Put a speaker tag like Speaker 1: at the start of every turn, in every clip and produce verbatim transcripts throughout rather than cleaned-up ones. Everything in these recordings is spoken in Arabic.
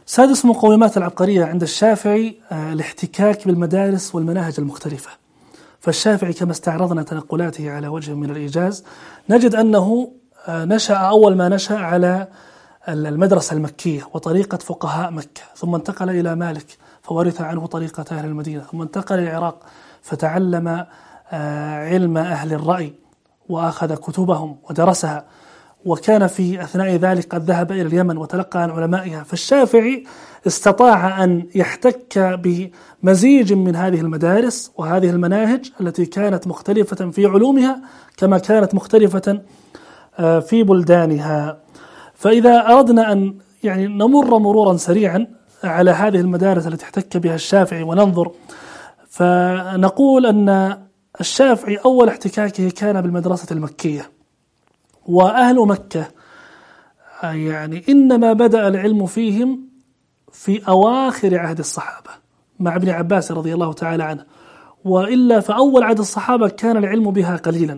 Speaker 1: سادس مقومات العبقرية عند الشافعي الاحتكاك بالمدارس والمناهج المختلفة. فالشافعي كما استعرضنا تنقلاته على وجه من الإيجاز نجد أنه نشأ أول ما نشأ على المدرسة المكية وطريقة فقهاء مكة، ثم انتقل إلى مالك فورث عنه طريقة أهل المدينة، ثم انتقل إلى العراق فتعلم علم أهل الرأي وأخذ كتبهم ودرسها، وكان في أثناء ذلك قد ذهب إلى اليمن وتلقى عن علمائها. فالشافعي استطاع أن يحتك بمزيج من هذه المدارس وهذه المناهج التي كانت مختلفة في علومها كما كانت مختلفة في بلدانها. فإذا أردنا أن يعني نمر مرورا سريعا على هذه المدارس التي احتك بها الشافعي وننظر، فنقول أن الشافعي أول احتكاكه كان بالمدرسة المكية، وأهل مكة يعني إنما بدأ العلم فيهم في أواخر عهد الصحابة مع ابن عباس رضي الله تعالى عنه، وإلا فأول عهد الصحابة كان العلم بها قليلا.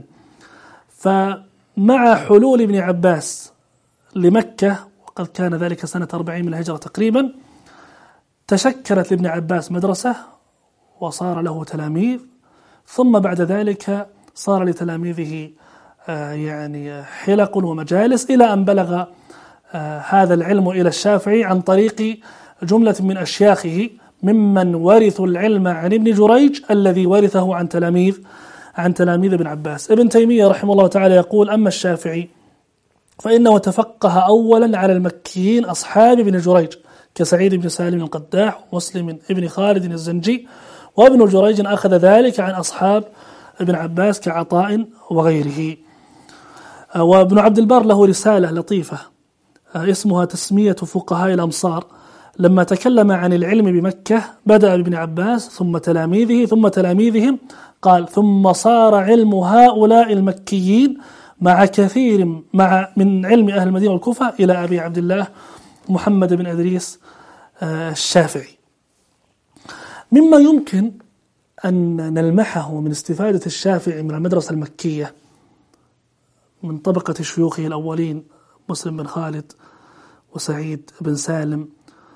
Speaker 1: فمع حلول ابن عباس لمكة وقد كان ذلك سنة أربعين من الهجرة تقريبا، تشكلت لابن عباس مدرسة وصار له تلاميذ، ثم بعد ذلك صار لتلاميذه يعني حلق ومجالس إلى أن بلغ هذا العلم إلى الشافعي عن طريق جملة من أشياخه ممن ورثوا العلم عن ابن جريج الذي ورثه عن تلاميذ عن تلاميذ ابن عباس. ابن تيمية رحمه الله تعالى يقول: أما الشافعي فإنه تفقه أولا على المكيين أصحاب ابن جريج كسعيد بن سالم القداح ومسلم ابن خالد الزنجي، وابن جريج أخذ ذلك عن أصحاب ابن عباس كعطاء وغيره. وابن عبد البر له رسالة لطيفة اسمها تسمية فقهاء الأمصار، لما تكلم عن العلم بمكة بدأ بابن عباس ثم تلاميذه ثم تلاميذهم، قال: ثم صار علم هؤلاء المكيين مع كثير مع من علم أهل المدينة والكوفة إلى أبي عبد الله محمد بن إدريس الشافعي. مما يمكن أن نلمحه من استفادة الشافعي من المدرسة المكية من طبقة شيوخه الأولين مسلم بن خالد وسعيد بن سالم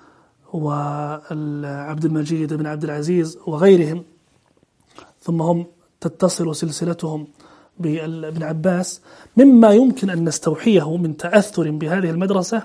Speaker 1: وعبد المجيد بن عبد العزيز وغيرهم، ثم هم تتصل سلسلتهم بابن عباس. مما يمكن أن نستوحيه من تأثر بهذه المدرسة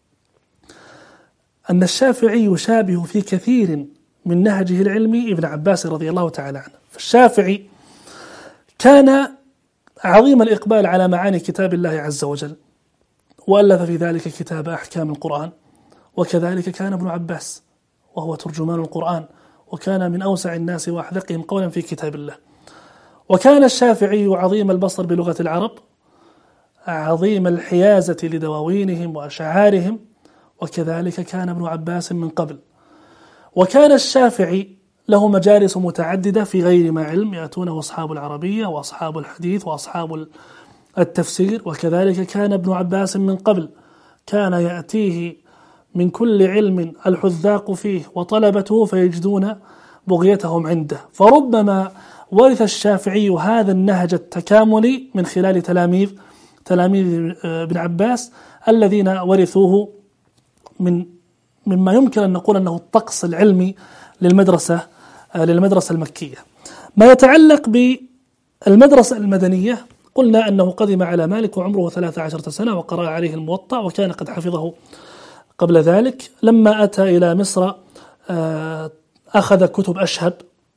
Speaker 1: أن الشافعي يشابه في كثير من نهجه العلمي ابن عباس رضي الله تعالى عنه. فالشافعي كان عظيم الإقبال على معاني كتاب الله عز وجل، وألف في ذلك كتاب أحكام القرآن، وكذلك كان ابن عباس وهو ترجمان القرآن، وكان من أوسع الناس وأحذقهم قولا في كتاب الله. وكان الشافعي عظيم البصر بلغة العرب، عظيم الحيازة لدواوينهم وأشعارهم، وكذلك كان ابن عباس من قبل. وكان الشافعي له مجالس متعددة في غير ما علم يأتونه أصحاب العربية وأصحاب الحديث وأصحاب التفسير، وكذلك كان ابن عباس من قبل، كان يأتيه من كل علم الحذاق فيه وطلبته فيجدون بغيتهم عنده. فربما ورث الشافعي هذا النهج التكاملي من خلال تلاميذ تلاميذ ابن عباس الذين ورثوه من مما يمكن أن نقول أنه الطقس العلمي للمدرسة للمدرسة المكية. ما يتعلق بالمدرسة المدنية، قلنا أنه قدم على مالك وعمره ثلاث عشرة سنة وقرأ عليه الموطأ وكان قد حفظه قبل ذلك. لما أتى إلى مصر أخذ كتب أشهب،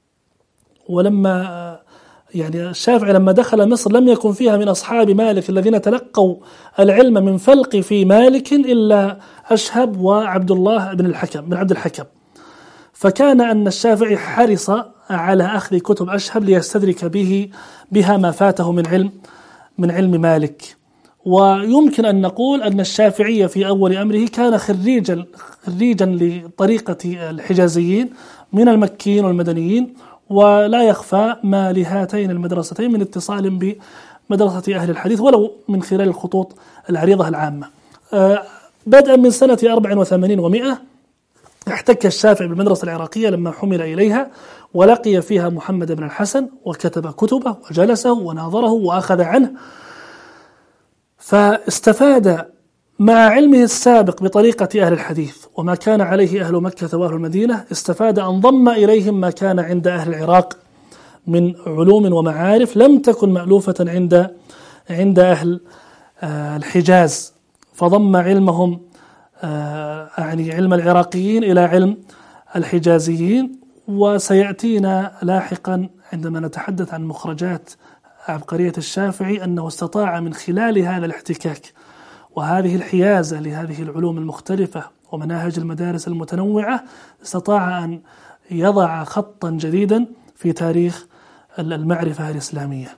Speaker 1: ولما يعني الشافعي لما دخل مصر لم يكن فيها من أصحاب مالك الذين تلقوا العلم من فلق في مالك إلا أشهب وعبد الله بن الحكم بن عبد الحكم، فكان أن الشافعي حرص على أخذ كتب أشهب ليستدرك به بها ما فاته من علم من علم مالك. ويمكن أن نقول أن الشافعي في أول أمره كان خريجا خريجا لطريقة الحجازيين من المكيين والمدنيين، ولا يخفى ما لهاتين المدرستين من اتصال بمدرسة أهل الحديث ولو من خلال الخطوط العريضة العامة. بدءا من سنة أربع وثمانين ومئة احتك الشافعي بالمدرسة العراقية لما حمل إليها، ولقي فيها محمد بن الحسن وكتب كتبه وجلسه وناظره وأخذ عنه، فاستفاد مع علمه السابق بطريقة أهل الحديث وما كان عليه أهل مكة وأهل المدينة، استفاد أن ضم إليهم ما كان عند أهل العراق من علوم ومعارف لم تكن مألوفة عند عند أهل الحجاز، فضم علمهم يعني علم العراقيين إلى علم الحجازيين. وسيأتينا لاحقا عندما نتحدث عن مخرجات عبقرية الشافعي أنه استطاع من خلال هذا الاحتكاك وهذه الحيازة لهذه العلوم المختلفة ومناهج المدارس المتنوعة، استطاع أن يضع خطا جديدا في تاريخ المعرفة الإسلامية.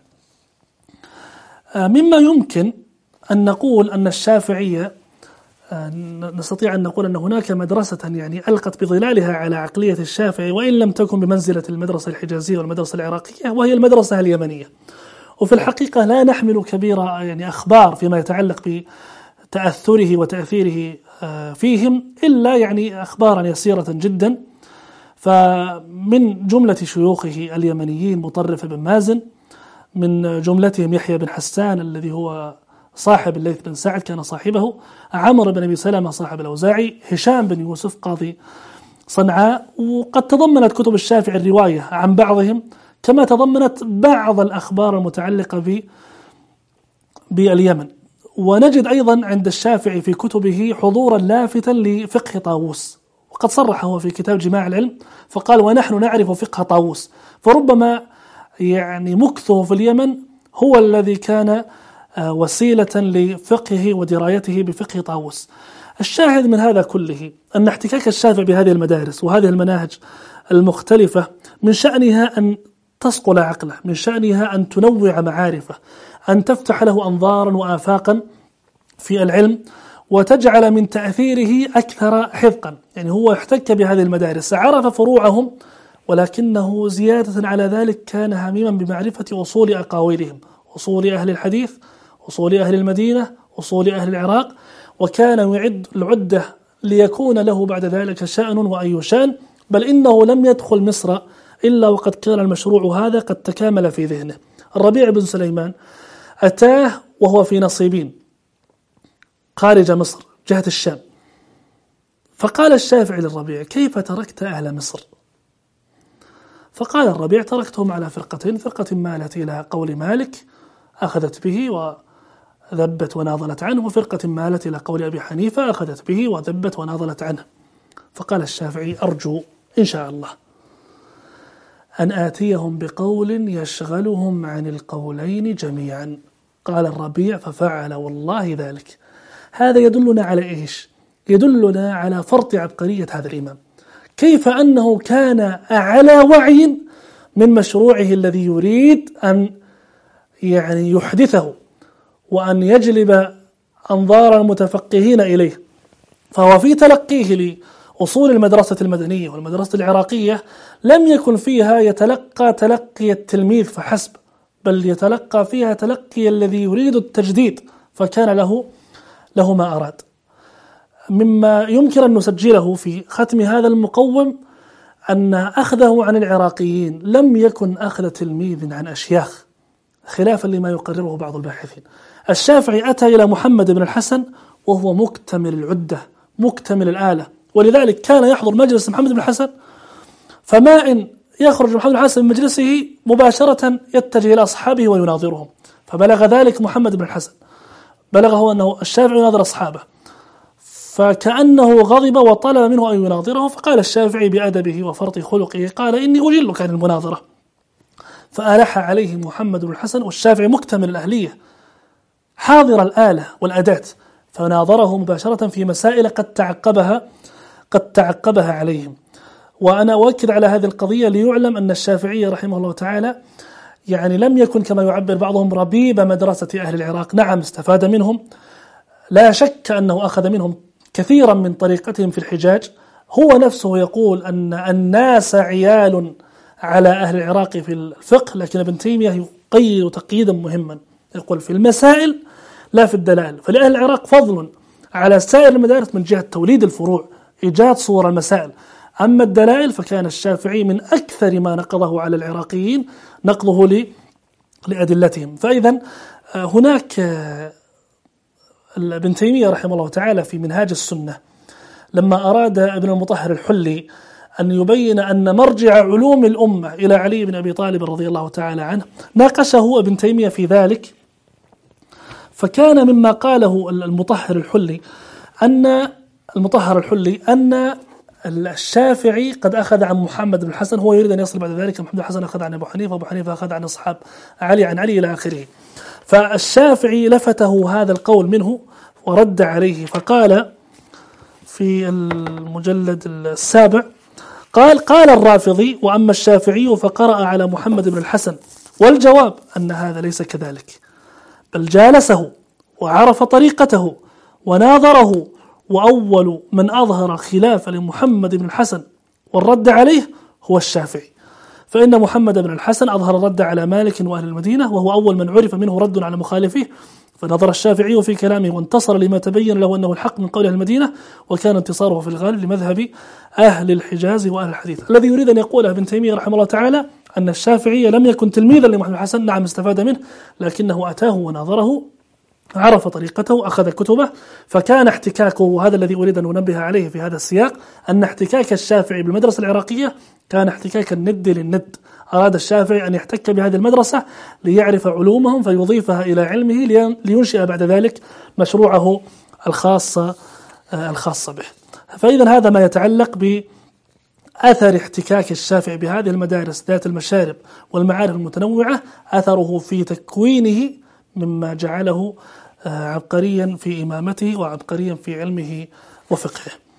Speaker 1: مما يمكن أن نقول أن الشافعية، نستطيع أن نقول أن هناك مدرسة يعني ألقت بظلالها على عقلية الشافعي وإن لم تكن بمنزلة المدرسة الحجازية والمدرسة العراقية، وهي المدرسة اليمنية. وفي الحقيقة لا نحمل كبير يعني أخبار فيما يتعلق بتأثره وتأثيره فيهم إلا يعني أخبارا يسيرة جدا. فمن جملة شيوخه اليمنيين مطرف بن مازن، من جملتهم يحيى بن حسان الذي هو صاحب الليث بن سعد كان صاحبه، عمرو بن أبي سلمة صاحب الأوزاعي، هشام بن يوسف قاضي صنعاء. وقد تضمنت كتب الشافعي الرواية عن بعضهم كما تضمنت بعض الأخبار المتعلقة ب باليمن. ونجد أيضا عند الشافعي في كتبه حضورا لافتا لفقه طاووس، وقد صرح هو في كتاب جماع العلم فقال ونحن نعرف فقه طاووس، فربما يعني مكثه في اليمن هو الذي كان وسيلة لفقهه ودرايته بفقه طاووس. الشاهد من هذا كله أن احتكاك الشافعي بهذه المدارس وهذه المناهج المختلفة من شأنها أن تصقل عقله، من شأنها أن تنوع معارفه، أن تفتح له أنظارا وآفاقا في العلم وتجعل من تأثيره أكثر حذقا. يعني هو احتك بهذه المدارس، عرف فروعهم، ولكنه زيادة على ذلك كان هميما بمعرفة أصول أقاويلهم، أصول أهل الحديث، أصول أهل المدينة، أصول أهل العراق، وكان يعد العدة ليكون له بعد ذلك شأن وأي شأن. بل إنه لم يدخل مصر إلا وقد كان المشروع هذا قد تكامل في ذهنه. الربيع بن سليمان أتاه وهو في نصيبين خارج مصر جهة الشام، فقال الشافعي للربيع كيف تركت أهل مصر؟ فقال الربيع تركتهم على فرقتين، فرقة مالت إلى قول مالك أخذت به وذبت وناضلت عنه، وفرقة مالت إلى قول أبي حنيفة أخذت به وذبت وناضلت عنه. فقال الشافعي أرجو إن شاء الله أن آتيهم بقول يشغلهم عن القولين جميعا. قال الربيع ففعل والله ذلك. هذا يدلنا على إيش؟ يدلنا على فرط عبقرية هذا الإمام، كيف أنه كان على وعي من مشروعه الذي يريد أن يعني يحدثه وأن يجلب أنظار المتفقهين إليه. فهو في تلقيه لأصول المدرسة المدنية والمدرسة العراقية لم يكن فيها يتلقى تلقي التلميذ فحسب، بل يتلقى فيها تلقي الذي يريد التجديد، فكان له له ما أراد. مما يمكن أن نسجله في ختم هذا المقوم أن أخذه عن العراقيين لم يكن أخذ تلميذ عن أشياخ، خلافا لما يقرره بعض الباحثين. الشافعي أتى إلى محمد بن الحسن وهو مكتمل العدة مكتمل الآلة، ولذلك كان يحضر مجلس محمد بن الحسن، فما إن يخرج محمد بن الحسن من مجلسه مباشرة يتجه إلى أصحابه ويناظرهم. فبلغ ذلك محمد بن الحسن، بلغه أنه الشافعي يناظر أصحابه، فكأنه غضب وطلب منه أن يناظره. فقال الشافعي بأدبه وفرط خلقه قال إني أجلك عن المناظرة، فألح عليه محمد بن الحسن، والشافعي مكتمل الأهلية حاضر الآلة والأداة، فناظره مباشرة في مسائل قد تعقبها قد تعقبها عليهم. وأنا أؤكد على هذه القضية ليعلم أن الشافعي رحمه الله تعالى يعني لم يكن كما يعبر بعضهم ربيب مدرسة أهل العراق. نعم استفاد منهم، لا شك أنه أخذ منهم كثيرا من طريقتهم في الحجاج. هو نفسه يقول أن الناس عيال على أهل العراق في الفقه، لكن ابن تيمية يقيد تقييدا مهما، يقول في المسائل لا في الدلائل، فلأهل العراق فضل على سائر المدارس من جهة توليد الفروع، إيجاد صور المسائل. أما الدلائل فكان الشافعي من أكثر ما نقضه على العراقيين نقضه لأدلتهم. فإذا هناك ابن تيمية رحمه الله تعالى في منهاج السنة لما أراد ابن المطهر الحلي أن يبين أن مرجع علوم الأمة إلى علي بن أبي طالب رضي الله تعالى عنه، ناقشه ابن تيمية في ذلك، فكان مما قاله المطهر الحلي أن المطهر الحلي أن الشافعي قد أخذ عن محمد بن الحسن، هو يريد أن يصل بعد ذلك محمد بن الحسن أخذ عن أبو حنيفة، أبو حنيفة أخذ عن أصحاب علي عن علي إلى آخره. فالشافعي لفته هذا القول منه ورد عليه، فقال في المجلد السابع قال قال الرافضي: وأما الشافعي فقرأ على محمد بن الحسن، والجواب أن هذا ليس كذلك، بل جالسه وعرف طريقته وناظره، وأول من أظهر خلاف لمحمد بن الحسن والرد عليه هو الشافعي، فإن محمد بن الحسن أظهر الرد على مالك وأهل المدينة، وهو أول من عرف منه رد على مخالفيه، فنظر الشافعي في كلامه وانتصر لما تبين له أنه الحق من قول أهل المدينة، وكان انتصاره في الغالب لمذهب أهل الحجاز وأهل الحديث. الذي يريد أن يقوله ابن تيمية رحمه الله تعالى أن الشافعي لم يكن تلميذا لمحمد بن الحسن، نعم استفاد منه، لكنه أتاه وناظره، عرف طريقته، أخذ كتبه، فكان احتكاكه، وهذا الذي أريد أن ننبه عليه في هذا السياق، أن احتكاك الشافعي بالمدرسة العراقية كان احتكاك الند للند. أراد الشافعي أن يحتك بهذه المدرسة ليعرف علومهم فيضيفها إلى علمه لينشئ بعد ذلك مشروعه الخاص الخاص به. فإذا هذا ما يتعلق بأثر احتكاك الشافعي بهذه المدارس ذات المشارب والمعارف المتنوعة، أثره في تكوينه مما جعله عبقريا في إمامته وعبقريا في علمه وفقهه.